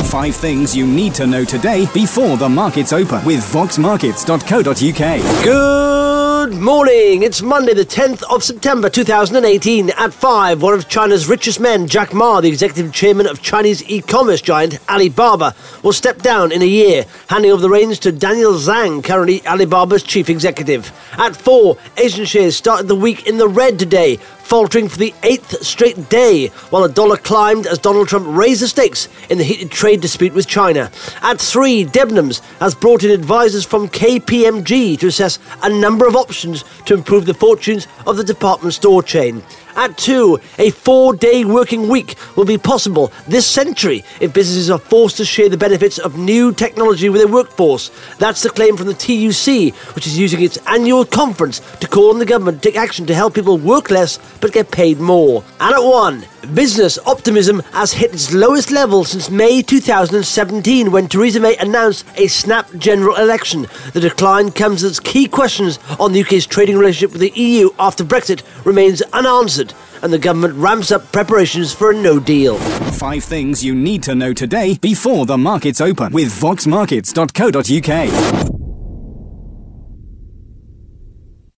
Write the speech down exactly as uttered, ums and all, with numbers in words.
Five things you need to know today before the markets open with vox markets dot co dot uk. Good morning. It's Monday, the tenth of September two thousand eighteen. At five, one of China's richest men, Jack Ma, the executive chairman of Chinese e-commerce giant Alibaba, will step down in a year, handing over the reins to Daniel Zhang, currently Alibaba's chief executive. At four, Asian shares started the week in the red today, faltering for the eighth straight day, while the dollar climbed as Donald Trump raised the stakes in the heated trade dispute with China. At three, Debenhams has brought in advisors from K P M G to assess a number of options to improve the fortunes of the department store chain. At two, a four-day working week will be possible this century if businesses are forced to share the benefits of new technology with their workforce. That's the claim from the T U C, which is using its annual conference to call on the government to take action to help people work less but get paid more. And at one, business optimism has hit its lowest level since May two thousand seventeen, when Theresa May announced a snap general election. The decline comes as key questions on the U K's trading relationship with the E U after Brexit remains unanswered, and the government ramps up preparations for a no deal. Five things you need to know today before the markets open with vox markets dot co dot uk.